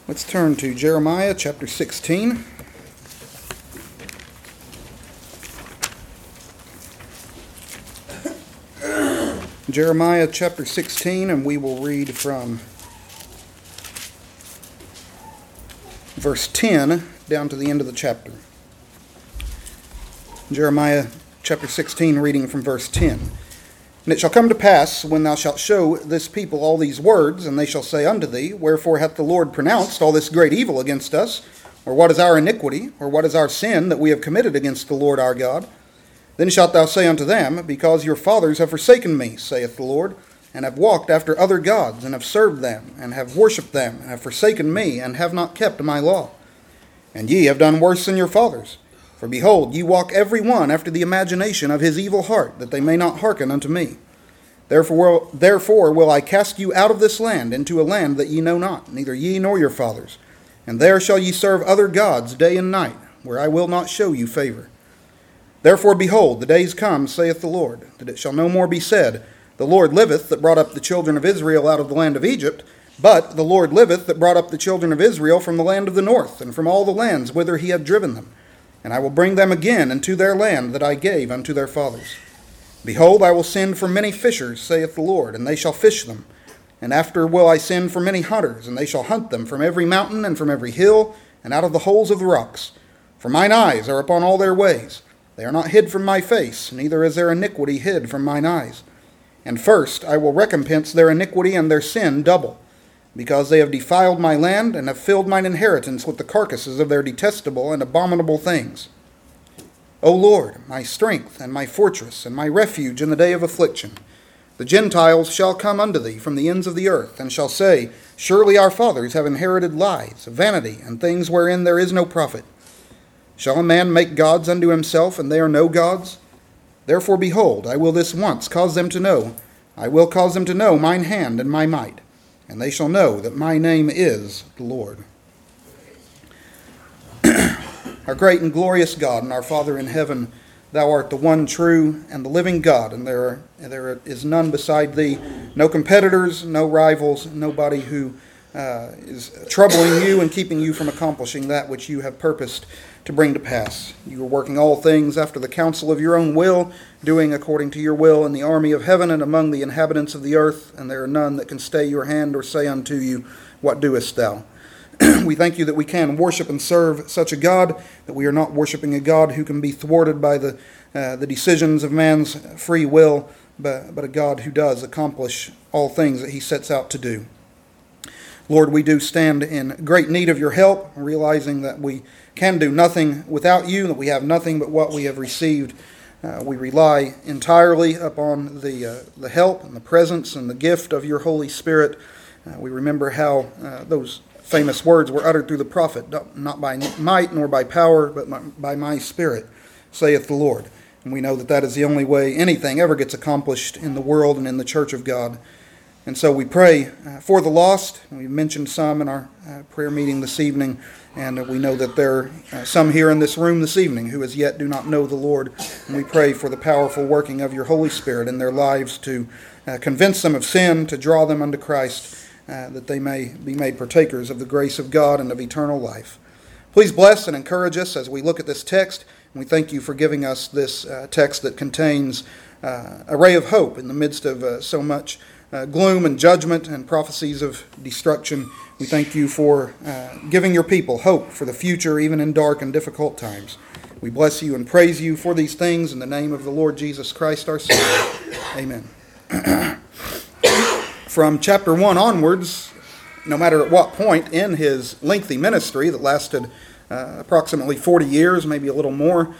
Let's turn to Jeremiah chapter 16. Jeremiah chapter 16, and we will read from verse 10 down to the end of the chapter. Jeremiah chapter 16, reading from verse 10. And it shall come to pass, when thou shalt show this people all these words, and they shall say unto thee, Wherefore hath the Lord pronounced all this great evil against us? Or what is our iniquity? Or what is our sin that we have committed against the Lord our God? Then shalt thou say unto them, Because your fathers have forsaken me, saith the Lord, and have walked after other gods, and have served them, and have worshipped them, and have forsaken me, and have not kept my law. And ye have done worse than your fathers. For behold, ye walk every one after the imagination of his evil heart, that they may not hearken unto me. Therefore will I cast you out of this land into a land that ye know not, neither ye nor your fathers. And there shall ye serve other gods day and night, where I will not show you favor. Therefore, behold, the days come, saith the Lord, that it shall no more be said, The Lord liveth that brought up the children of Israel out of the land of Egypt, but the Lord liveth that brought up the children of Israel from the land of the north, and from all the lands whither he had driven them. And I will bring them again into their land that I gave unto their fathers. Behold, I will send for many fishers, saith the Lord, and they shall fish them. And after will I send for many hunters, and they shall hunt them from every mountain and from every hill, and out of the holes of the rocks. For mine eyes are upon all their ways. They are not hid from my face, neither is their iniquity hid from mine eyes. And first I will recompense their iniquity and their sin double, because they have defiled my land, and have filled mine inheritance with the carcasses of their detestable and abominable things. O Lord, my strength and my fortress, and my refuge in the day of affliction, the Gentiles shall come unto thee from the ends of the earth, and shall say, Surely our fathers have inherited lies, vanity, and things wherein there is no profit. Shall a man make gods unto himself, and they are no gods? Therefore, behold, I will this once cause them to know, I will cause them to know mine hand and my might, and they shall know that my name is the Lord. Our great and glorious God and our Father in heaven, thou art the one true and the living God, and there is none beside thee, no competitors, no rivals, nobody who is troubling you and keeping you from accomplishing that which you have purposed to bring to pass. You are working all things after the counsel of your own will, doing according to your will in the army of heaven and among the inhabitants of the earth, and there are none that can stay your hand or say unto you, What doest thou? We thank you that we can worship and serve such a God, that we are not worshiping a God who can be thwarted by the decisions of man's free will, but a God who does accomplish all things that he sets out to do. Lord, we do stand in great need of your help, realizing that we can do nothing without you, that we have nothing but what we have received. We rely entirely upon the help and the presence and the gift of your Holy Spirit. We remember how those famous words were uttered through the prophet, not by might nor by power, but by my Spirit, saith the Lord. And we know that that is the only way anything ever gets accomplished in the world and in the church of God. And so we pray for the lost. We mentioned some in our prayer meeting this evening, and we know that there are some here in this room this evening who as yet do not know the Lord. And we pray for the powerful working of your Holy Spirit in their lives to convince them of sin, to draw them unto Christ, that they may be made partakers of the grace of God and of eternal life. Please bless and encourage us as we look at this text. And we thank you for giving us this text that contains a ray of hope in the midst of so much gloom and judgment and prophecies of destruction. We thank you for giving your people hope for the future, even in dark and difficult times. We bless you and praise you for these things in the name of the Lord Jesus Christ, our Savior. Amen. From chapter 1 onwards, no matter at what point in his lengthy ministry that lasted approximately 40 years, maybe a little more,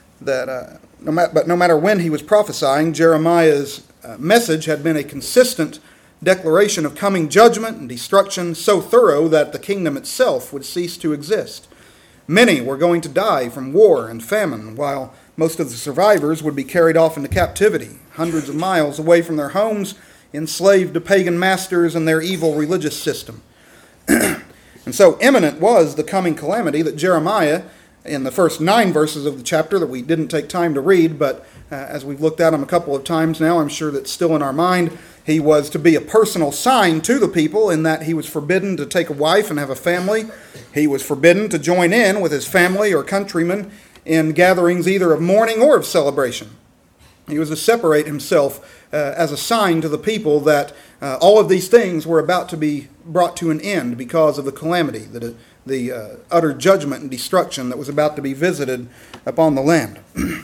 no matter when he was prophesying, Jeremiah's message had been a consistent declaration of coming judgment and destruction so thorough that the kingdom itself would cease to exist. Many were going to die from war and famine, while most of the survivors would be carried off into captivity, hundreds of miles away from their homes, enslaved to pagan masters and their evil religious system. And so imminent was the coming calamity that Jeremiah, in the first 9 verses of the chapter that we didn't take time to read, but as we've looked at them a couple of times now, I'm sure that's still in our mind, He was to be a personal sign to the people in that he was forbidden to take a wife and have a family. He was forbidden to join in with his family or countrymen in gatherings either of mourning or of celebration. He was to separate himself as a sign to the people that all of these things were about to be brought to an end because of the calamity, the utter judgment and destruction that was about to be visited upon the land.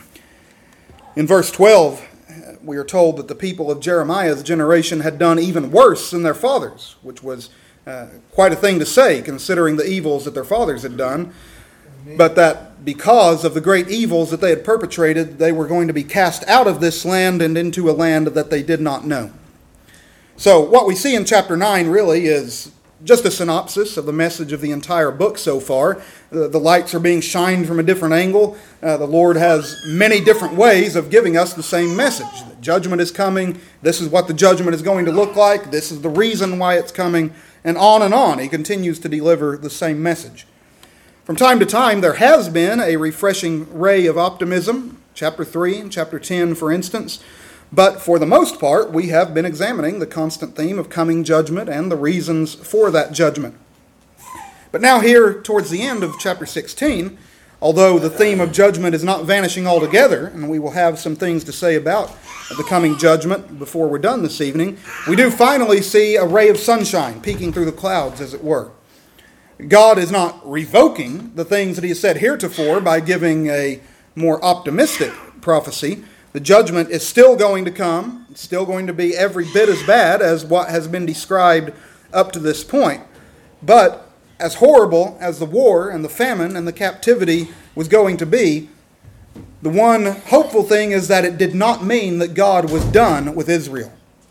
In verse 12, we are told that the people of Jeremiah's generation had done even worse than their fathers, which was quite a thing to say considering the evils that their fathers had done, but that because of the great evils that they had perpetrated, they were going to be cast out of this land and into a land that they did not know. So what we see in chapter 9 really is just a synopsis of the message of the entire book so far. The lights are being shined from a different angle. The Lord has many different ways of giving us the same message. The judgment is coming. This is what the judgment is going to look like. This is the reason why it's coming. And on. He continues to deliver the same message. From time to time, there has been a refreshing ray of optimism. Chapter 3 and chapter 10, for instance. But for the most part, we have been examining the constant theme of coming judgment and the reasons for that judgment. But now here, towards the end of chapter 16, although the theme of judgment is not vanishing altogether, and we will have some things to say about the coming judgment before we're done this evening, we do finally see a ray of sunshine peeking through the clouds, as it were. God is not revoking the things that he has said heretofore by giving a more optimistic prophecy. The judgment is still going to come. It's still going to be every bit as bad as what has been described up to this point. But as horrible as the war and the famine and the captivity was going to be, the one hopeful thing is that it did not mean that God was done with Israel.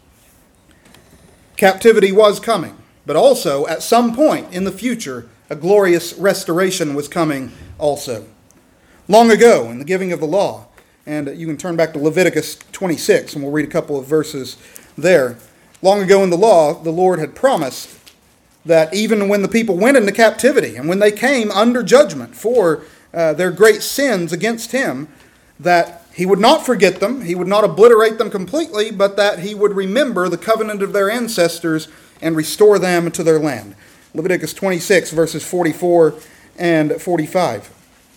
Captivity was coming, but also at some point in the future, a glorious restoration was coming also. Long ago, in the giving of the law, and you can turn back to Leviticus 26, and we'll read a couple of verses there. Long ago in the law, the Lord had promised that even when the people went into captivity, and when they came under judgment for their great sins against him, that he would not forget them, he would not obliterate them completely, but that he would remember the covenant of their ancestors and restore them to their land. Leviticus 26, verses 44 and 45.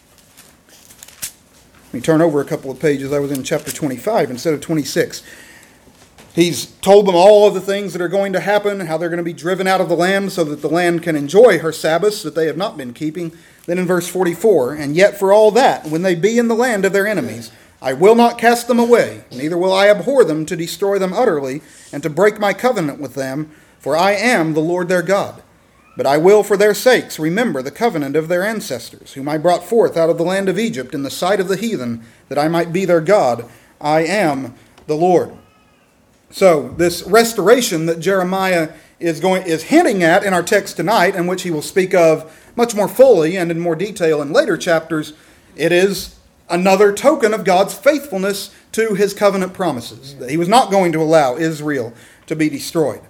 Let me turn over a couple of pages. I was in chapter 25 instead of 26. He's told them all of the things that are going to happen, how they're going to be driven out of the land so that the land can enjoy her Sabbaths that they have not been keeping. Then in verse 44, and yet for all that, when they be in the land of their enemies, I will not cast them away, neither will I abhor them to destroy them utterly, and to break my covenant with them, for I am the Lord their God. But I will for their sakes remember the covenant of their ancestors, whom I brought forth out of the land of Egypt in the sight of the heathen, that I might be their God. I am the Lord. So this restoration that Jeremiah is hinting at in our text tonight, and which he will speak of much more fully and in more detail in later chapters, it is another token of God's faithfulness to his covenant promises, that he was not going to allow Israel to be destroyed.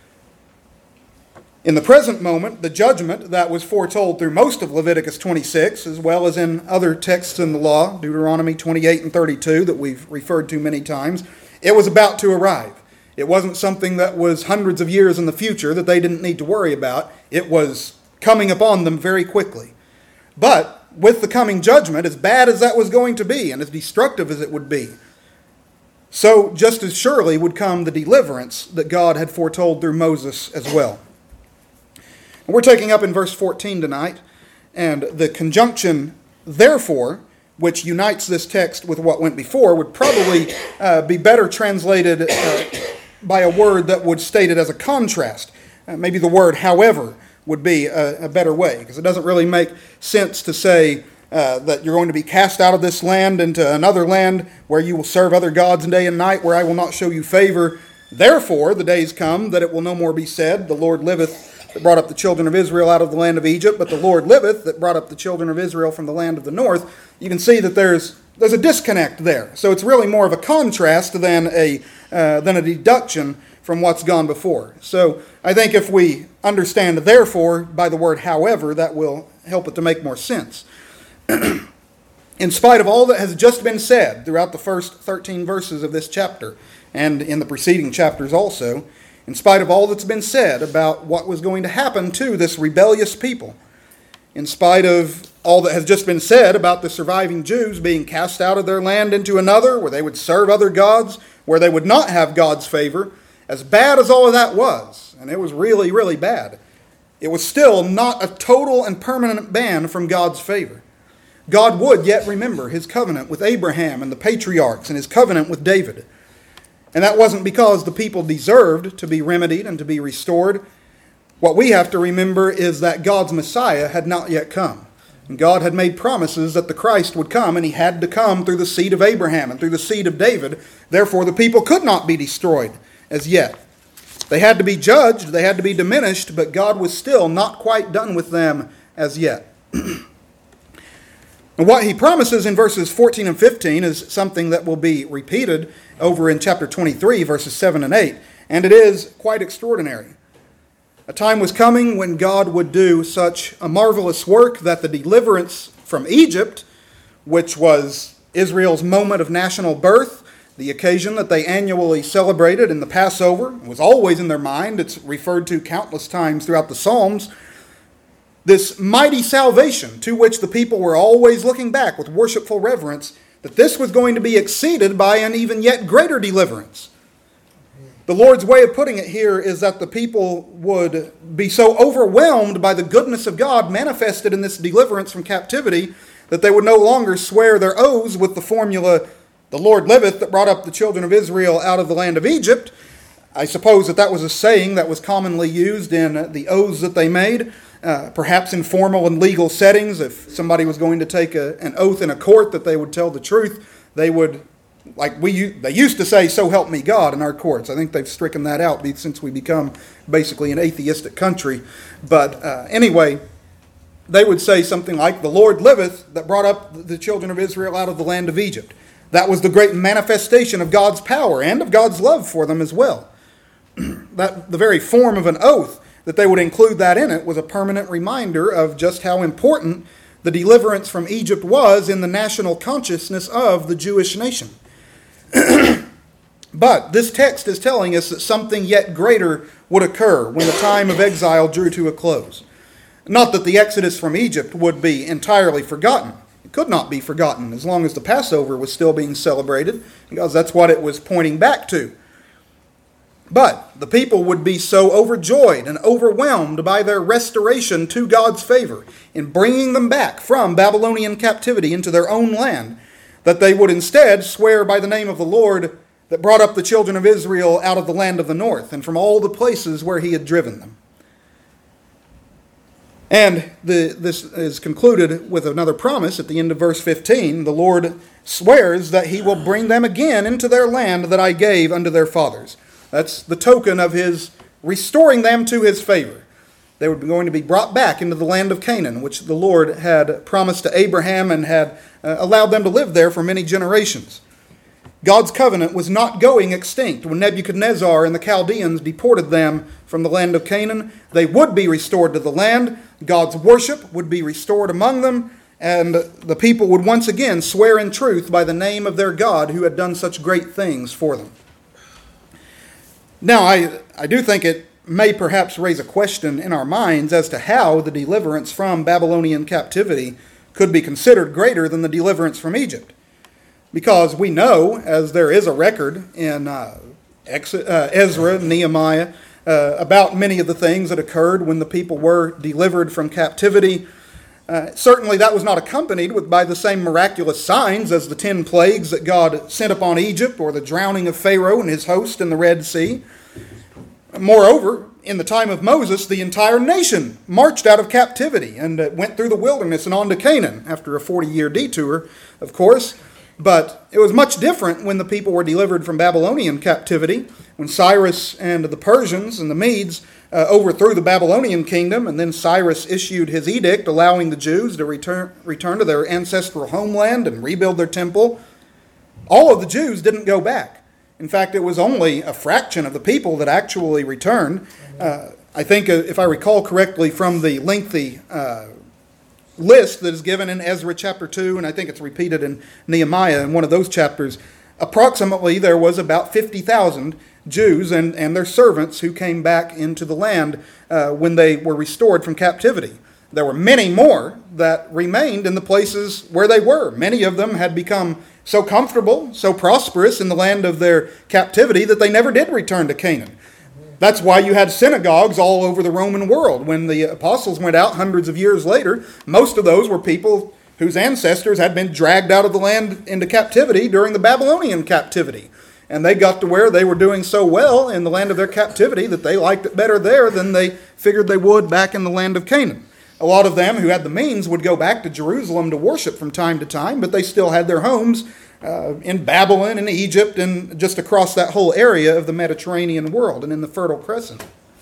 In the present moment, the judgment that was foretold through most of Leviticus 26, as well as in other texts in the law, Deuteronomy 28 and 32, that we've referred to many times, it was about to arrive. It wasn't something that was hundreds of years in the future that they didn't need to worry about. It was coming upon them very quickly. But with the coming judgment, as bad as that was going to be, and as destructive as it would be, so just as surely would come the deliverance that God had foretold through Moses as well. We're taking up in verse 14 tonight, and the conjunction, therefore, which unites this text with what went before, would probably be better translated by a word that would state it as a contrast. Maybe the word however would be a better way, because it doesn't really make sense to say that you're going to be cast out of this land into another land where you will serve other gods day and night, where I will not show you favor. Therefore, the days come that it will no more be said, the Lord liveth, that brought up the children of Israel out of the land of Egypt, but the Lord liveth, that brought up the children of Israel from the land of the north. You can see that there's a disconnect there. So it's really more of a contrast than a deduction from what's gone before. So I think if we understand therefore by the word however, that will help it to make more sense. In spite of all that has just been said throughout the first 13 verses of this chapter, and in the preceding chapters also, in spite of all that's been said about what was going to happen to this rebellious people, in spite of all that has just been said about the surviving Jews being cast out of their land into another, where they would serve other gods, where they would not have God's favor, as bad as all of that was, and it was really, really bad, it was still not a total and permanent ban from God's favor. God would yet remember his covenant with Abraham and the patriarchs and his covenant with David. And that wasn't because the people deserved to be remedied and to be restored. What we have to remember is that God's Messiah had not yet come. And God had made promises that the Christ would come, and he had to come through the seed of Abraham and through the seed of David. Therefore, the people could not be destroyed as yet. They had to be judged, they had to be diminished, but God was still not quite done with them as yet. And what he promises in verses 14 and 15 is something that will be repeated over in chapter 23, verses 7 and 8. And it is quite extraordinary. A time was coming when God would do such a marvelous work that the deliverance from Egypt, which was Israel's moment of national birth, the occasion that they annually celebrated in the Passover, was always in their mind. It's referred to countless times throughout the Psalms. This mighty salvation to which the people were always looking back with worshipful reverence, that this was going to be exceeded by an even yet greater deliverance. The Lord's way of putting it here is that the people would be so overwhelmed by the goodness of God manifested in this deliverance from captivity that they would no longer swear their oaths with the formula, "The Lord liveth," that brought up the children of Israel out of the land of Egypt. I suppose that was a saying that was commonly used in the oaths that they made. Perhaps in formal and legal settings, if somebody was going to take an oath in a court that they would tell the truth, they would, they used to say, "So help me God," in our courts. I think they've stricken that out since we become basically an atheistic country. But anyway, they would say something like, "The Lord liveth," that brought up the children of Israel out of the land of Egypt. That was the great manifestation of God's power and of God's love for them as well. That the very form of an oath, that they would include that in it, was a permanent reminder of just how important the deliverance from Egypt was in the national consciousness of the Jewish nation. But this text is telling us that something yet greater would occur when the time of exile drew to a close. Not that the exodus from Egypt would be entirely forgotten. It could not be forgotten as long as the Passover was still being celebrated, because that's what it was pointing back to. But the people would be so overjoyed and overwhelmed by their restoration to God's favor in bringing them back from Babylonian captivity into their own land, that they would instead swear by the name of the Lord that brought up the children of Israel out of the land of the north and from all the places where he had driven them. And this is concluded with another promise at the end of verse 15. The Lord swears that he will bring them again into their land that I gave unto their fathers. That's the token of his restoring them to his favor. They were going to be brought back into the land of Canaan, which the Lord had promised to Abraham and had allowed them to live there for many generations. God's covenant was not going extinct. When Nebuchadnezzar and the Chaldeans deported them from the land of Canaan, they would be restored to the land. God's worship would be restored among them, and the people would once again swear in truth by the name of their God who had done such great things for them. Now, I do think it may perhaps raise a question in our minds as to how the deliverance from Babylonian captivity could be considered greater than the deliverance from Egypt. Because we know, as there is a record in Ezra and Nehemiah, about many of the things that occurred when the people were delivered from captivity. Certainly that was not accompanied by the same miraculous signs as the 10 plagues that God sent upon Egypt, or the drowning of Pharaoh and his host in the Red Sea. Moreover, in the time of Moses, the entire nation marched out of captivity and went through the wilderness and on to Canaan, after a 40-year detour, of course. But it was much different when the people were delivered from Babylonian captivity, when Cyrus and the Persians and the Medes overthrew the Babylonian kingdom, and then Cyrus issued his edict allowing the Jews to return to their ancestral homeland and rebuild their temple. All of the Jews didn't go back. In fact, it was only a fraction of the people that actually returned. I think, if I recall correctly from the lengthy list that is given in Ezra chapter 2, and I think it's repeated in Nehemiah in one of those chapters, approximately there was about 50,000 Jews and their servants who came back into the land when they were restored from captivity. There were many more that remained in the places where they were. Many of them had become so comfortable, so prosperous in the land of their captivity that they never did return to Canaan. That's why you had synagogues all over the Roman world. When the apostles went out hundreds of years later, most of those were people whose ancestors had been dragged out of the land into captivity during the Babylonian captivity. And they got to where they were doing so well in the land of their captivity that they liked it better there than they figured they would back in the land of Canaan. A lot of them who had the means would go back to Jerusalem to worship from time to time, but they still had their homes in Babylon and Egypt and just across that whole area of the Mediterranean world and in the Fertile Crescent.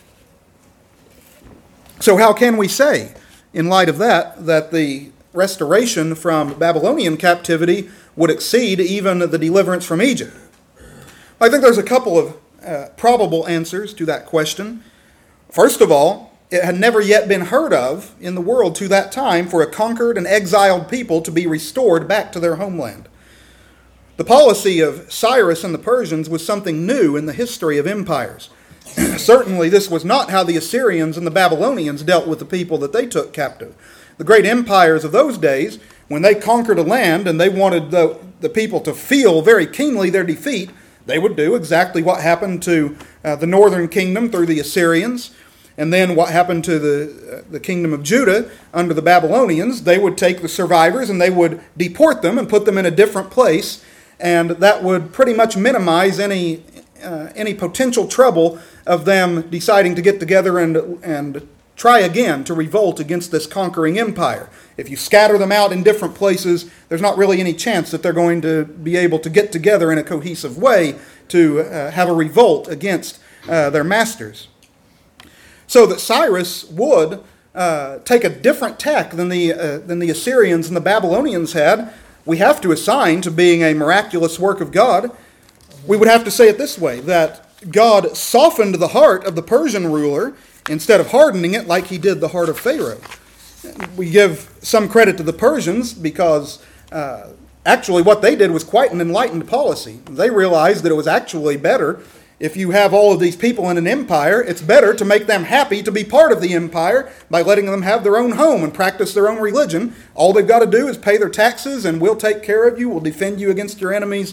So how can we say, in light of that the restoration from Babylonian captivity would exceed even the deliverance from Egypt? I think there's a couple of probable answers to that question. First of all, it had never yet been heard of in the world to that time for a conquered and exiled people to be restored back to their homeland. The policy of Cyrus and the Persians was something new in the history of empires. Certainly this was not how the Assyrians and the Babylonians dealt with the people that they took captive. The great empires of those days, when they conquered a land and they wanted the people to feel very keenly their defeat, they would do exactly what happened to the northern kingdom through the Assyrians, and then what happened to the kingdom of Judah under the Babylonians. They would take the survivors and they would deport them and put them in a different place, and that would pretty much minimize any potential trouble of them deciding to get together and try again to revolt against this conquering empire. If you scatter them out in different places, there's not really any chance that they're going to be able to get together in a cohesive way to have a revolt against their masters. So that Cyrus would take a different tack than the Assyrians and the Babylonians had, we have to assign to being a miraculous work of God. We would have to say it this way, that God softened the heart of the Persian ruler instead of hardening it like he did the heart of Pharaoh. We give some credit to the Persians because actually what they did was quite an enlightened policy. They realized that it was actually better, if you have all of these people in an empire, it's better to make them happy to be part of the empire by letting them have their own home and practice their own religion. All they've got to do is pay their taxes and we'll take care of you, we'll defend you against your enemies.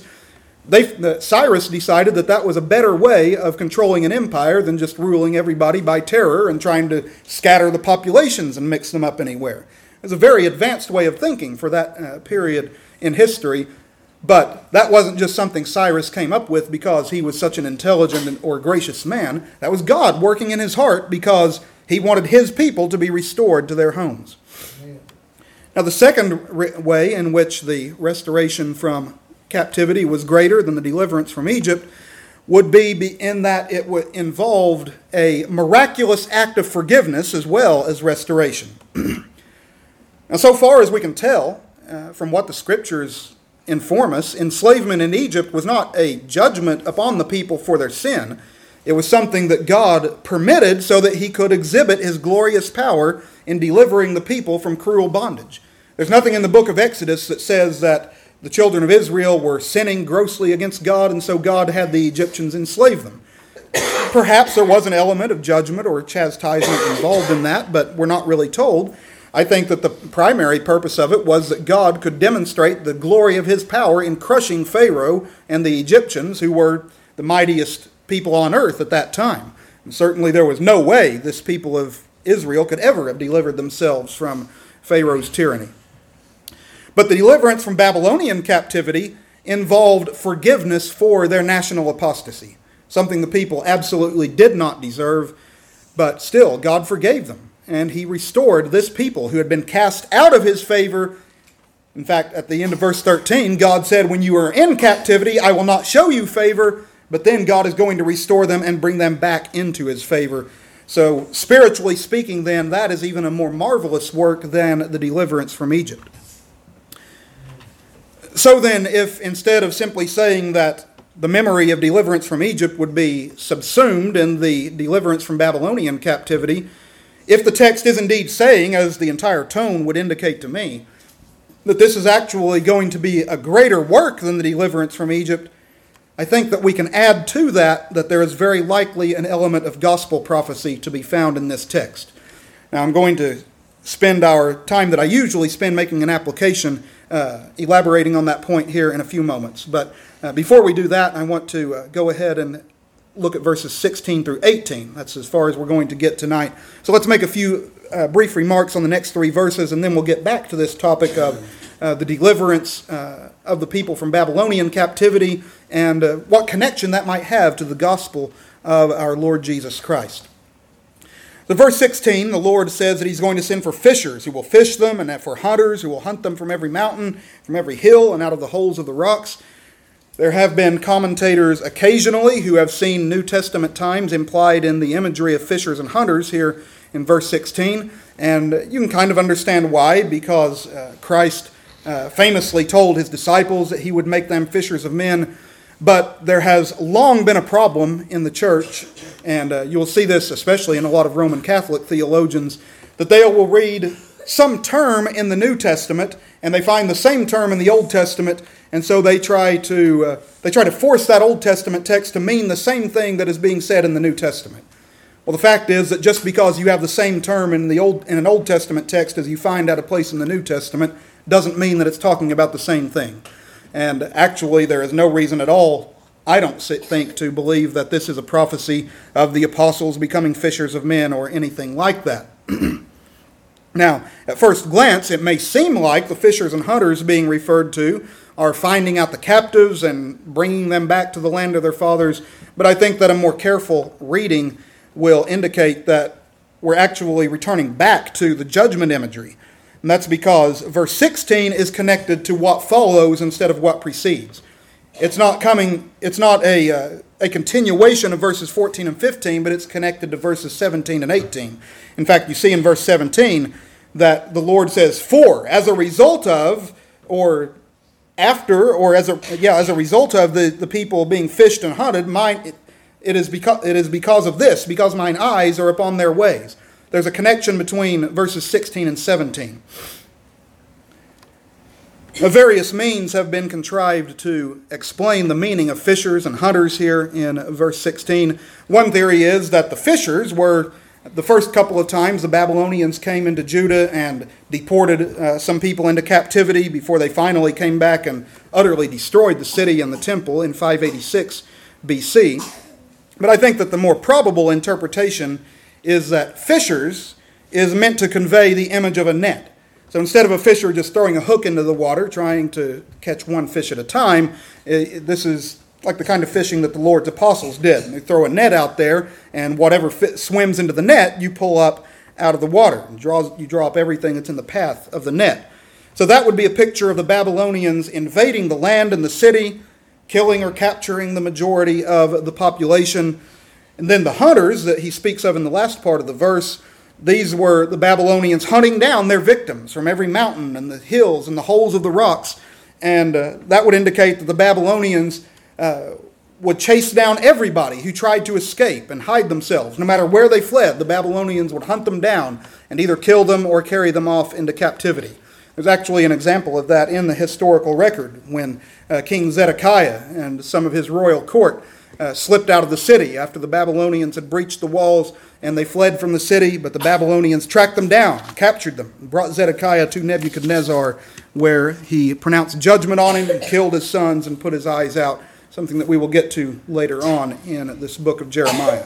Cyrus decided that was a better way of controlling an empire than just ruling everybody by terror and trying to scatter the populations and mix them up anywhere. It's a very advanced way of thinking for that period in history, but that wasn't just something Cyrus came up with because he was such an intelligent or gracious man. That was God working in his heart because he wanted his people to be restored to their homes. Now, the second way in which the restoration from captivity was greater than the deliverance from Egypt would be in that it involved a miraculous act of forgiveness as well as restoration. Now, so far as we can tell from what the Scriptures inform us, enslavement in Egypt was not a judgment upon the people for their sin. It was something that God permitted so that he could exhibit his glorious power in delivering the people from cruel bondage. There's nothing in the book of Exodus that says that the children of Israel were sinning grossly against God, and so God had the Egyptians enslave them. Perhaps there was an element of judgment or chastisement involved in that, but we're not really told. I think that the primary purpose of it was that God could demonstrate the glory of his power in crushing Pharaoh and the Egyptians, who were the mightiest people on earth at that time. And certainly there was no way this people of Israel could ever have delivered themselves from Pharaoh's tyranny. But the deliverance from Babylonian captivity involved forgiveness for their national apostasy, something the people absolutely did not deserve, but still God forgave them. And he restored this people who had been cast out of his favor. In fact, at the end of verse 13, God said, when you are in captivity, I will not show you favor, but then God is going to restore them and bring them back into his favor. So spiritually speaking, then, that is even a more marvelous work than the deliverance from Egypt. So then, if instead of simply saying that the memory of deliverance from Egypt would be subsumed in the deliverance from Babylonian captivity, if the text is indeed saying, as the entire tone would indicate to me, that this is actually going to be a greater work than the deliverance from Egypt, I think that we can add to that there is very likely an element of gospel prophecy to be found in this text. Now I'm going to spend our time that I usually spend making an application, elaborating on that point here in a few moments. But before we do that, I want to go ahead and look at verses 16 through 18. That's as far as we're going to get tonight. So let's make a few brief remarks on the next three verses, and then we'll get back to this topic of the deliverance of the people from Babylonian captivity and what connection that might have to the gospel of our Lord Jesus Christ. So verse 16, the Lord says that he's going to send for fishers who will fish them, and for hunters who will hunt them from every mountain, from every hill, and out of the holes of the rocks. There have been commentators occasionally who have seen New Testament times implied in the imagery of fishers and hunters here in verse 16. And you can kind of understand why, because Christ famously told his disciples that he would make them fishers of men. But there has long been a problem in the church, and you'll see this especially in a lot of Roman Catholic theologians, that they will read some term in the New Testament and they find the same term in the Old Testament, and so they try to force that Old Testament text to mean the same thing that is being said in the New Testament. Well, the fact is that just because you have the same term in an Old Testament text as you find out a place in the New Testament doesn't mean that it's talking about the same thing. And actually, there is no reason at all, I don't think, to believe that this is a prophecy of the apostles becoming fishers of men or anything like that. Now, at first glance, it may seem like the fishers and hunters being referred to are finding out the captives and bringing them back to the land of their fathers, but I think that a more careful reading will indicate that we're actually returning back to the judgment imagery. And that's because verse 16 is connected to what follows instead of what precedes. It's not a continuation of verses 14 and 15, but it's connected to verses 17 and 18. In fact, you see in verse 17 that the Lord says, "For as a result of," or after, or as a result of the people being fished and hunted, it is because of this, because mine eyes are upon their ways. There's a connection between verses 16 and 17. Various means have been contrived to explain the meaning of fishers and hunters here in verse 16. One theory is that the fishers were, the first couple of times the Babylonians came into Judah and deported some people into captivity before they finally came back and utterly destroyed the city and the temple in 586 BC. But I think that the more probable interpretation is that fishers is meant to convey the image of a net. So instead of a fisher just throwing a hook into the water, trying to catch one fish at a time, this is like the kind of fishing that the Lord's apostles did. They throw a net out there, and whatever swims into the net, you pull up out of the water. You draw up everything that's in the path of the net. So that would be a picture of the Babylonians invading the land and the city, killing or capturing the majority of the population. And then the hunters that he speaks of in the last part of the verse, these were the Babylonians hunting down their victims from every mountain and the hills and the holes of the rocks. And that would indicate that the Babylonians would chase down everybody who tried to escape and hide themselves. No matter where they fled, the Babylonians would hunt them down and either kill them or carry them off into captivity. There's actually an example of that in the historical record when King Zedekiah and some of his royal court slipped out of the city after the Babylonians had breached the walls, and they fled from the city, but the Babylonians tracked them down, captured them, and brought Zedekiah to Nebuchadnezzar, where he pronounced judgment on him and killed his sons and put his eyes out, something that we will get to later on in this book of Jeremiah.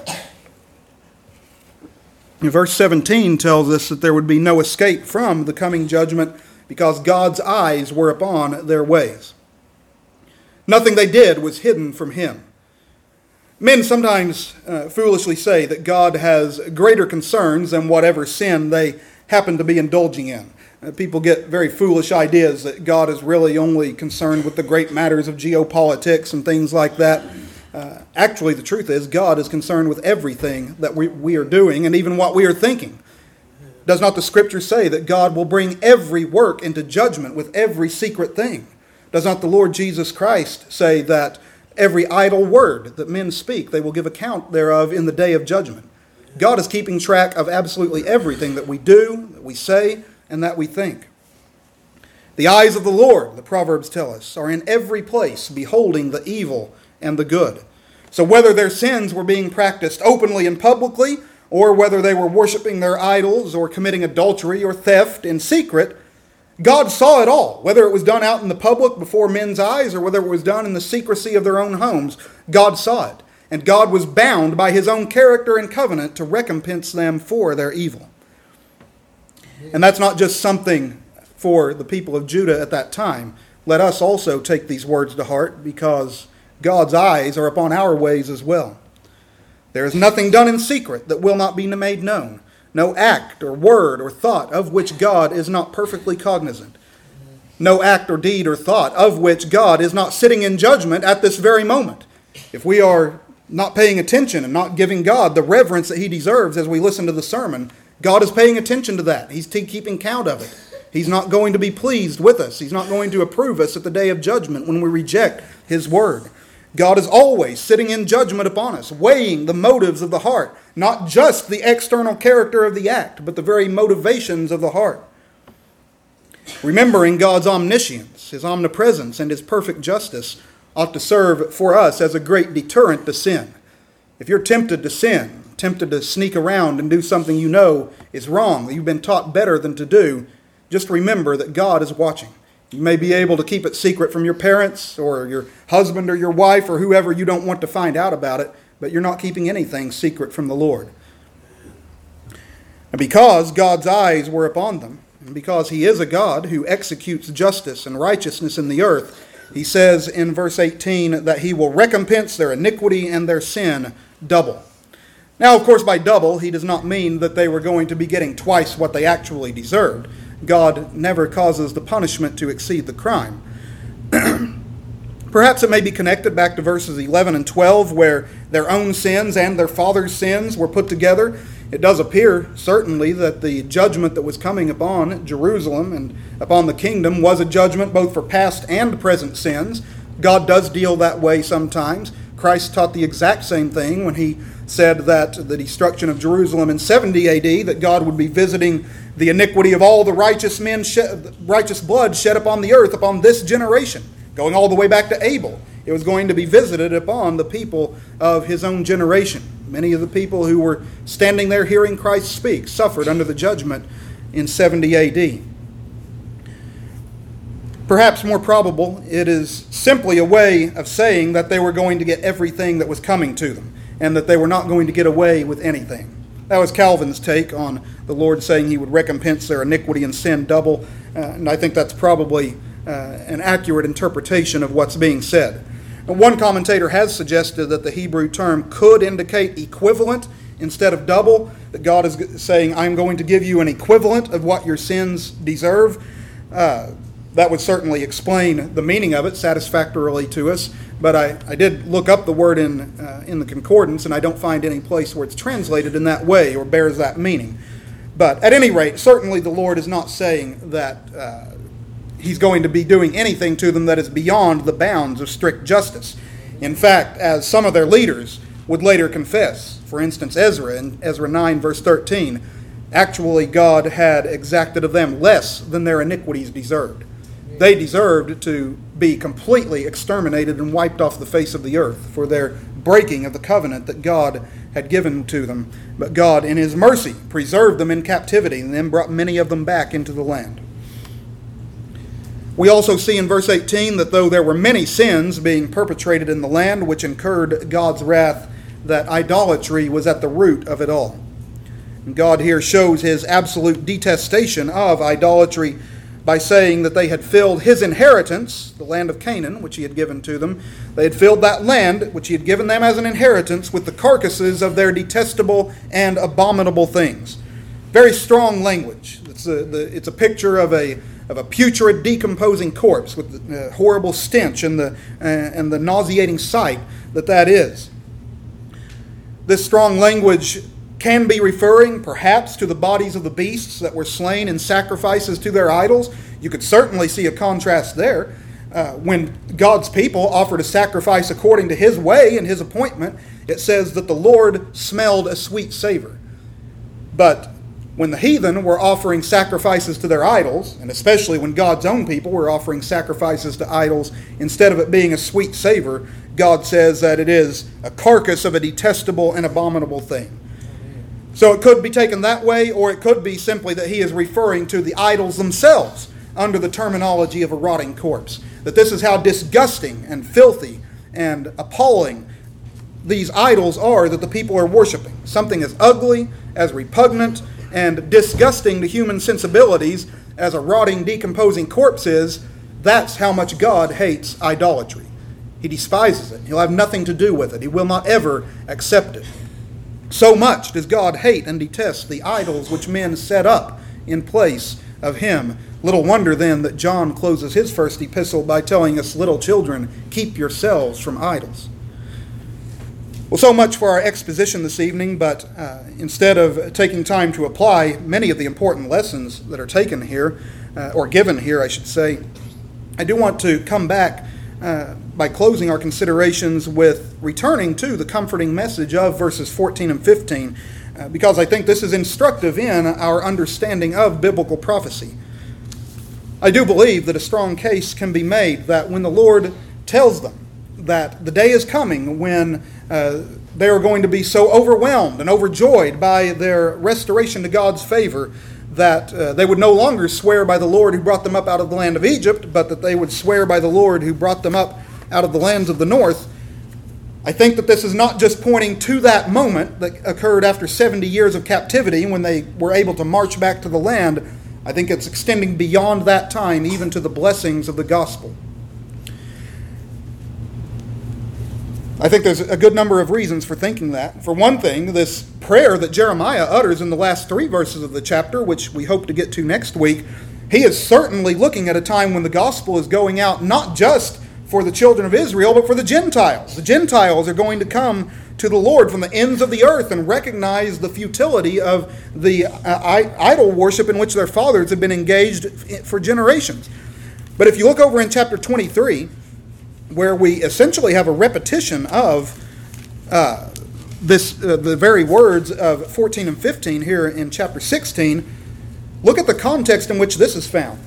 Verse 17 tells us that there would be no escape from the coming judgment because God's eyes were upon their ways. Nothing they did was hidden from him. Men sometimes foolishly say that God has greater concerns than whatever sin they happen to be indulging in. People get very foolish ideas that God is really only concerned with the great matters of geopolitics and things like that. Actually, the truth is God is concerned with everything that we are doing and even what we are thinking. Does not the Scripture say that God will bring every work into judgment with every secret thing? Does not the Lord Jesus Christ say that every idle word that men speak, they will give account thereof in the day of judgment? God is keeping track of absolutely everything that we do, that we say, and that we think. The eyes of the Lord, the Proverbs tell us, are in every place, beholding the evil and the good. So whether their sins were being practiced openly and publicly, or whether they were worshiping their idols or committing adultery or theft in secret, God saw it all. Whether it was done out in the public before men's eyes or whether it was done in the secrecy of their own homes, God saw it. And God was bound by his own character and covenant to recompense them for their evil. And that's not just something for the people of Judah at that time. Let us also take these words to heart, because God's eyes are upon our ways as well. There is nothing done in secret that will not be made known. No act or word or thought of which God is not perfectly cognizant. No act or deed or thought of which God is not sitting in judgment at this very moment. If we are not paying attention and not giving God the reverence that he deserves as we listen to the sermon, God is paying attention to that. He's keeping count of it. He's not going to be pleased with us. He's not going to approve us at the day of judgment when we reject his word. God is always sitting in judgment upon us, weighing the motives of the heart, not just the external character of the act, but the very motivations of the heart. Remembering God's omniscience, his omnipresence, and his perfect justice ought to serve for us as a great deterrent to sin. If you're tempted to sin, tempted to sneak around and do something you know is wrong, that you've been taught better than to do, just remember that God is watching. You may be able to keep it secret from your parents or your husband or your wife or whoever you don't want to find out about it, but you're not keeping anything secret from the Lord. And because God's eyes were upon them, and because he is a God who executes justice and righteousness in the earth, he says in verse 18 that he will recompense their iniquity and their sin double. Now, of course, by double, he does not mean that they were going to be getting twice what they actually deserved. God never causes the punishment to exceed the crime. Perhaps it may be connected back to verses 11 and 12, where their own sins and their father's sins were put together. It does appear, certainly, that the judgment that was coming upon Jerusalem and upon the kingdom was a judgment both for past and present sins. God does deal that way sometimes. Christ taught the exact same thing when he said that the destruction of Jerusalem in 70 AD, that God would be visiting the iniquity of all the righteous men, righteous blood shed upon the earth, upon this generation, going all the way back to Abel. It was going to be visited upon the people of his own generation. Many of the people who were standing there hearing Christ speak suffered under the judgment in 70 AD. Perhaps more probable, it is simply a way of saying that they were going to get everything that was coming to them, and that they were not going to get away with anything. That was Calvin's take on the Lord saying he would recompense their iniquity and sin double, and I think that's probably an accurate interpretation of what's being said. One commentator has suggested that the Hebrew term could indicate equivalent instead of double, that God is saying, I'm going to give you an equivalent of what your sins deserve. That would certainly explain the meaning of it satisfactorily to us, but I did look up the word in the concordance, and I don't find any place where it's translated in that way or bears that meaning. But at any rate, certainly the Lord is not saying that he's going to be doing anything to them that is beyond the bounds of strict justice. In fact, as some of their leaders would later confess, for instance, Ezra in Ezra 9 verse 13, actually God had exacted of them less than their iniquities deserved. They deserved to be completely exterminated and wiped off the face of the earth for their breaking of the covenant that God had given to them. But God, in his mercy, preserved them in captivity and then brought many of them back into the land. We also see in verse 18 that though there were many sins being perpetrated in the land which incurred God's wrath, that idolatry was at the root of it all. And God here shows his absolute detestation of idolatry by saying that they had filled his inheritance, the land of Canaan, which he had given to them. They had filled that land, which he had given them as an inheritance, with the carcasses of their detestable and abominable things. Very strong language. It's a picture of a putrid, decomposing corpse with the horrible stench and the nauseating sight that is. This strong language can be referring perhaps to the bodies of the beasts that were slain in sacrifices to their idols. You could certainly see a contrast there. When God's people offered a sacrifice according to his way and his appointment, it says that the Lord smelled a sweet savor. But when the heathen were offering sacrifices to their idols, and especially when God's own people were offering sacrifices to idols, instead of it being a sweet savor, God says that it is a carcass of a detestable and abominable thing. So it could be taken that way, or it could be simply that he is referring to the idols themselves under the terminology of a rotting corpse. That this is how disgusting and filthy and appalling these idols are that the people are worshiping. Something as ugly, as repugnant, and disgusting to human sensibilities as a rotting, decomposing corpse is, that's how much God hates idolatry. He despises it. He'll have nothing to do with it. He will not ever accept it. So much does God hate and detest the idols which men set up in place of Him. Little wonder then that John closes his first epistle by telling us, little children, keep yourselves from idols. Well, so much for our exposition this evening, but instead of taking time to apply many of the important lessons that are taken here, or given here, I should say, I do want to come back by closing our considerations with returning to the comforting message of verses 14 and 15, because I think this is instructive in our understanding of biblical prophecy. I do believe that a strong case can be made that when the Lord tells them that the day is coming when they are going to be so overwhelmed and overjoyed by their restoration to God's favor that they would no longer swear by the Lord who brought them up out of the land of Egypt, but that they would swear by the Lord who brought them up out of the lands of the north. I think that this is not just pointing to that moment that occurred after 70 years of captivity when they were able to march back to the land. I think it's extending beyond that time, even to the blessings of the gospel. I think there's a good number of reasons for thinking that. For one thing, this prayer that Jeremiah utters in the last 3 verses of the chapter, which we hope to get to next week, he is certainly looking at a time when the gospel is going out not just for the children of Israel, but for the Gentiles. The Gentiles are going to come to the Lord from the ends of the earth and recognize the futility of the idol worship in which their fathers have been engaged for generations. But if you look over in chapter 23, where we essentially have a repetition of the very words of 14 and 15 here in chapter 16, look at the context in which this is found.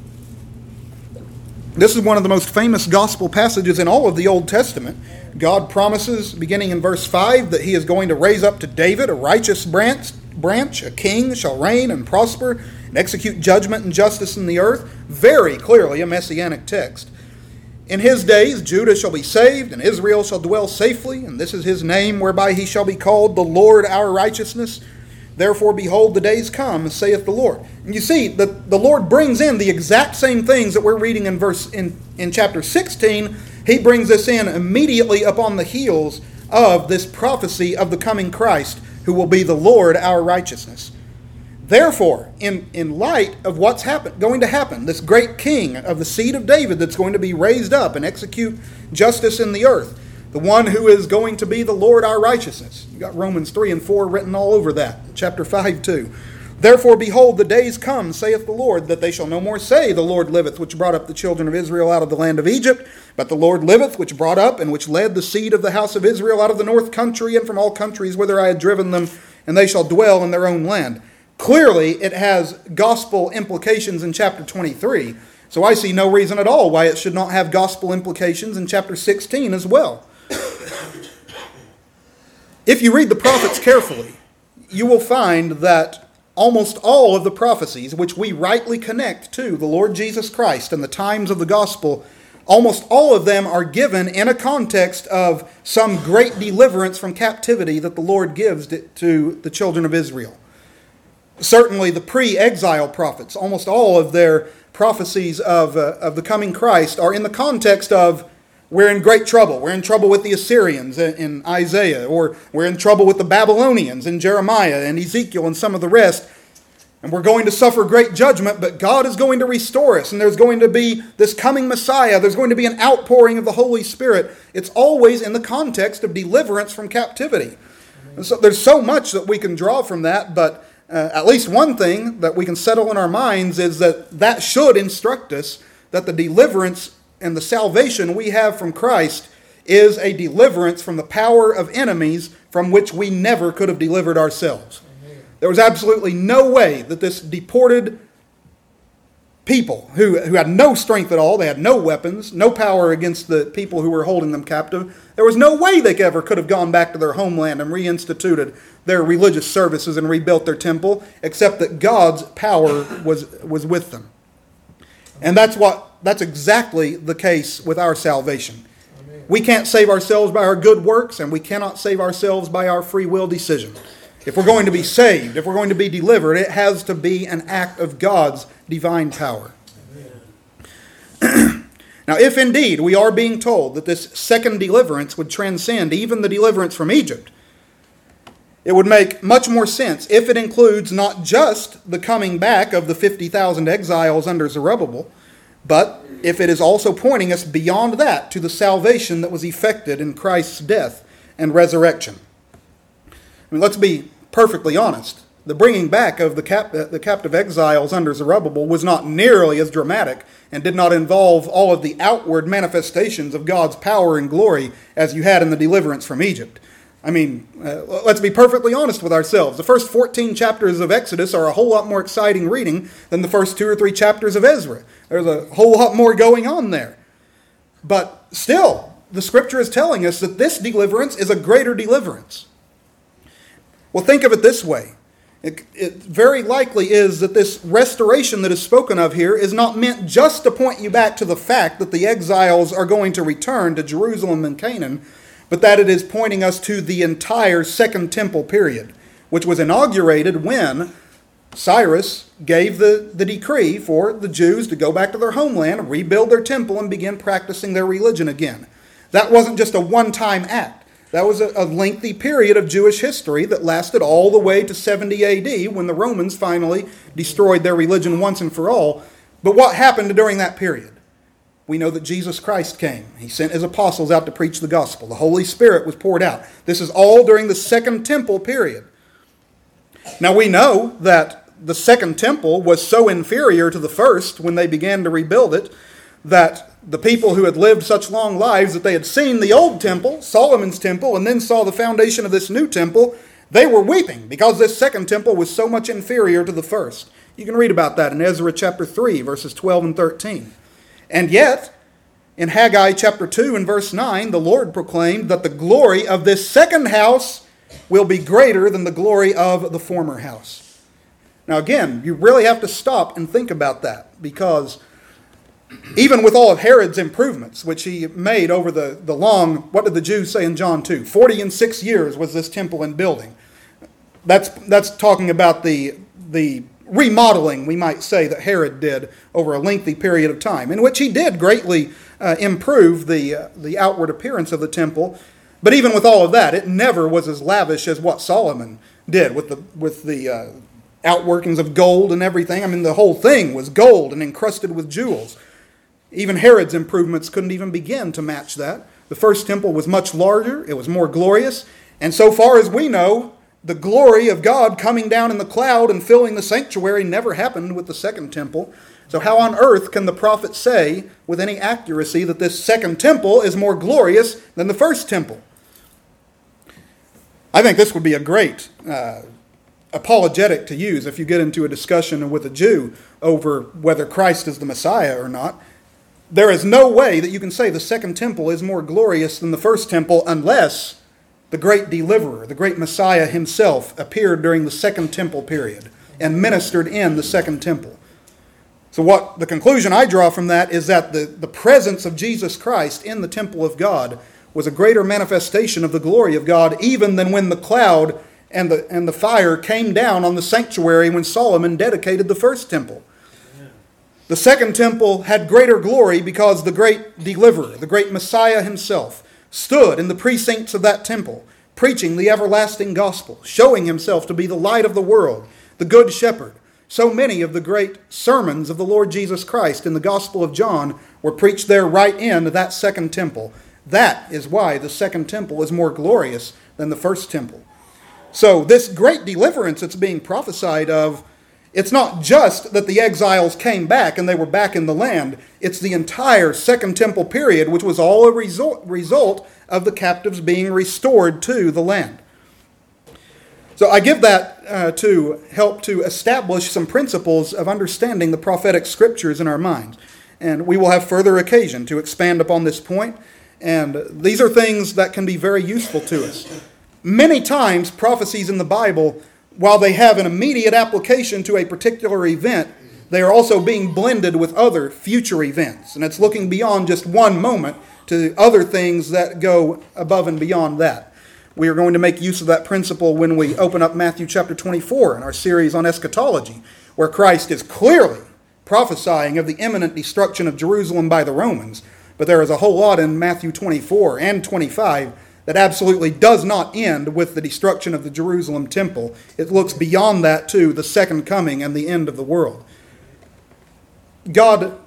This is one of the most famous gospel passages in all of the Old Testament. God promises, beginning in verse 5, that He is going to raise up to David a righteous branch, a king shall reign and prosper and execute judgment and justice in the earth. Very clearly a messianic text. In his days Judah shall be saved, and Israel shall dwell safely, and this is his name whereby he shall be called the Lord our righteousness. Therefore, behold, the days come, saith the Lord. And you see that the Lord brings in the exact same things that we're reading in chapter 16. He brings this in immediately upon the heels of this prophecy of the coming Christ, who will be the Lord our righteousness. Therefore, in light of what's going to happen, this great king of the seed of David that's going to be raised up and execute justice in the earth, the one who is going to be the Lord our righteousness. You got Romans 3 and 4 written all over that. Chapter 5 too. Therefore, behold, the days come, saith the Lord, that they shall no more say, the Lord liveth, which brought up the children of Israel out of the land of Egypt, but the Lord liveth, which brought up and which led the seed of the house of Israel out of the north country and from all countries whither I had driven them, and they shall dwell in their own land. Clearly, it has gospel implications in chapter 23, so I see no reason at all why it should not have gospel implications in chapter 16 as well. If you read the prophets carefully, you will find that almost all of the prophecies which we rightly connect to the Lord Jesus Christ and the times of the gospel, almost all of them are given in a context of some great deliverance from captivity that the Lord gives to the children of Israel. Certainly the pre-exile prophets, almost all of their prophecies of the coming Christ are in the context of we're in great trouble. We're in trouble with the Assyrians in Isaiah, or we're in trouble with the Babylonians in Jeremiah and Ezekiel and some of the rest. And we're going to suffer great judgment, but God is going to restore us. And there's going to be this coming Messiah. There's going to be an outpouring of the Holy Spirit. It's always in the context of deliverance from captivity. And so there's so much that we can draw from that, but at least one thing that we can settle in our minds is that should instruct us that the deliverance and the salvation we have from Christ is a deliverance from the power of enemies from which we never could have delivered ourselves. There was absolutely no way that this deported people who had no strength at all. They had no weapons, no power against the people who were holding them captive. There was no way they ever could have gone back to their homeland and reinstituted their religious services and rebuilt their temple, except that God's power was with them. And that's exactly the case with our salvation. Amen. We can't save ourselves by our good works, and we cannot save ourselves by our free will decision. If we're going to be saved, if we're going to be delivered, it has to be an act of God's divine power. Now, if indeed we are being told that this second deliverance would transcend even the deliverance from Egypt, it would make much more sense if it includes not just the coming back of the 50,000 exiles under Zerubbabel, but if it is also pointing us beyond that to the salvation that was effected in Christ's death and resurrection. I mean, let's be perfectly honest. The bringing back of the captive exiles under Zerubbabel was not nearly as dramatic and did not involve all of the outward manifestations of God's power and glory as you had in the deliverance from Egypt. I mean, let's be perfectly honest with ourselves. The first 14 chapters of Exodus are a whole lot more exciting reading than the first 2 or 3 chapters of Ezra. There's a whole lot more going on there. But still, the Scripture is telling us that this deliverance is a greater deliverance. Well, think of it this way. It very likely is that this restoration that is spoken of here is not meant just to point you back to the fact that the exiles are going to return to Jerusalem and Canaan, but that it is pointing us to the entire Second Temple period, which was inaugurated when Cyrus gave the decree for the Jews to go back to their homeland, rebuild their temple, and begin practicing their religion again. That wasn't just a one-time act. That was a lengthy period of Jewish history that lasted all the way to 70 AD when the Romans finally destroyed their religion once and for all. But what happened during that period? We know that Jesus Christ came. He sent his apostles out to preach the gospel. The Holy Spirit was poured out. This is all during the Second Temple period. Now we know that the Second Temple was so inferior to the first when they began to rebuild it that the people who had lived such long lives that they had seen the old temple, Solomon's temple, and then saw the foundation of this new temple, they were weeping because this second temple was so much inferior to the first. You can read about that in Ezra chapter 3, verses 12 and 13. And yet, in Haggai chapter 2 and verse 9, the Lord proclaimed that the glory of this second house will be greater than the glory of the former house. Now again, you really have to stop and think about that, because even with all of Herod's improvements, which he made over the long, what did the Jews say in John 2? 40 and 6 years was this temple in building. That's talking about the remodeling, we might say, that Herod did over a lengthy period of time, in which he did greatly improve the outward appearance of the temple. But even with all of that, it never was as lavish as what Solomon did with the outworkings of gold and everything. I mean, the whole thing was gold and encrusted with jewels. Even Herod's improvements couldn't even begin to match that. The first temple was much larger, it was more glorious, and so far as we know, the glory of God coming down in the cloud and filling the sanctuary never happened with the second temple. So how on earth can the prophet say with any accuracy that this second temple is more glorious than the first temple? I think this would be a great apologetic to use if you get into a discussion with a Jew over whether Christ is the Messiah or not. There is no way that you can say the second temple is more glorious than the first temple unless the great deliverer, the great Messiah himself, appeared during the second temple period and ministered in the second temple. So what the conclusion I draw from that is that the presence of Jesus Christ in the temple of God was a greater manifestation of the glory of God even than when the cloud and the fire came down on the sanctuary when Solomon dedicated the first temple. The second temple had greater glory because the great deliverer, the great Messiah himself, stood in the precincts of that temple, preaching the everlasting gospel, showing himself to be the light of the world, the good shepherd. So many of the great sermons of the Lord Jesus Christ in the Gospel of John were preached there right in that second temple. That is why the second temple is more glorious than the first temple. So this great deliverance that's being prophesied of, it's not just that the exiles came back and they were back in the land. It's the entire Second Temple period, which was all a result of the captives being restored to the land. So I give that to help to establish some principles of understanding the prophetic scriptures in our minds. And we will have further occasion to expand upon this point. And these are things that can be very useful to us. Many times, prophecies in the Bible, while they have an immediate application to a particular event, they are also being blended with other future events. And it's looking beyond just one moment to other things that go above and beyond that. We are going to make use of that principle when we open up Matthew chapter 24 in our series on eschatology, where Christ is clearly prophesying of the imminent destruction of Jerusalem by the Romans. But there is a whole lot in Matthew 24 and 25 that absolutely does not end with the destruction of the Jerusalem temple. It looks beyond that to the second coming and the end of the world. God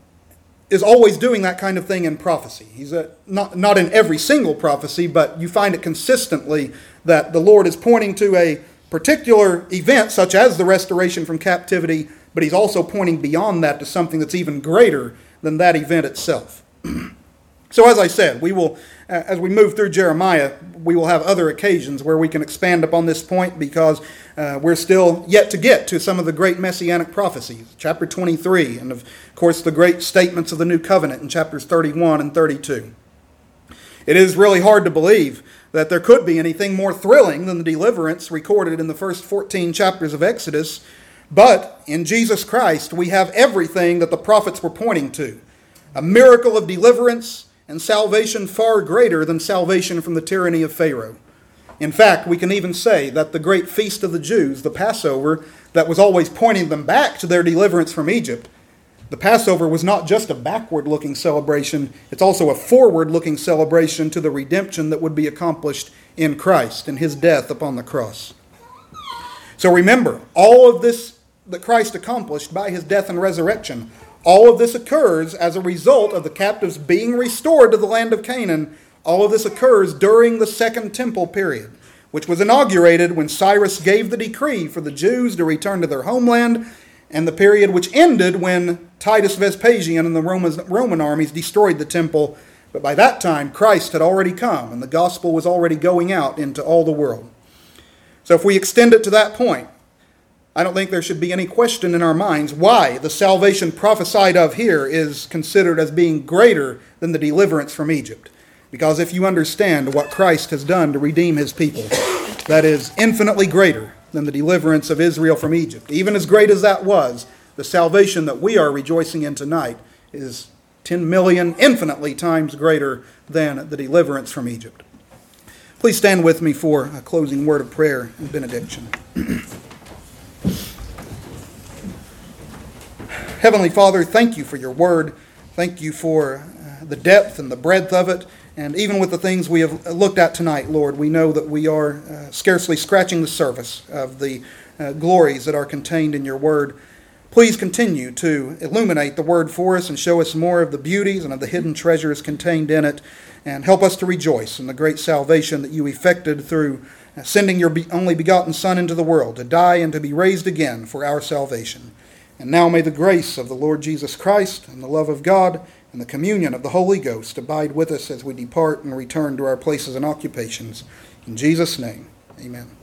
is always doing that kind of thing in prophecy. He's not in every single prophecy, but you find it consistently that the Lord is pointing to a particular event, such as the restoration from captivity, but he's also pointing beyond that to something that's even greater than that event itself. So as I said, we will, as we move through Jeremiah, we will have other occasions where we can expand upon this point because we're still yet to get to some of the great messianic prophecies. Chapter 23, and of course the great statements of the New Covenant in chapters 31 and 32. It is really hard to believe that there could be anything more thrilling than the deliverance recorded in the first 14 chapters of Exodus, but in Jesus Christ we have everything that the prophets were pointing to. A miracle of deliverance and salvation far greater than salvation from the tyranny of Pharaoh. In fact, we can even say that the great feast of the Jews, the Passover, that was always pointing them back to their deliverance from Egypt, the Passover was not just a backward-looking celebration, it's also a forward-looking celebration to the redemption that would be accomplished in Christ and his death upon the cross. So remember, all of this that Christ accomplished by his death and resurrection, all of this occurs as a result of the captives being restored to the land of Canaan. All of this occurs during the Second Temple period, which was inaugurated when Cyrus gave the decree for the Jews to return to their homeland, and the period which ended when Titus Vespasian and the Roman armies destroyed the temple. But by that time, Christ had already come, and the gospel was already going out into all the world. So if we extend it to that point, I don't think there should be any question in our minds why the salvation prophesied of here is considered as being greater than the deliverance from Egypt. Because if you understand what Christ has done to redeem his people, that is infinitely greater than the deliverance of Israel from Egypt. Even as great as that was, the salvation that we are rejoicing in tonight is 10 million infinitely times greater than the deliverance from Egypt. Please stand with me for a closing word of prayer and benediction. Heavenly Father, thank you for your word. Thank you for the depth and the breadth of it. And even with the things we have looked at tonight, Lord, we know that we are scarcely scratching the surface of the glories that are contained in your word. Please continue to illuminate the word for us and show us more of the beauties and of the hidden treasures contained in it, and help us to rejoice in the great salvation that you effected through sending your only begotten Son into the world to die and to be raised again for our salvation. And now may the grace of the Lord Jesus Christ and the love of God and the communion of the Holy Ghost abide with us as we depart and return to our places and occupations. In Jesus' name, amen.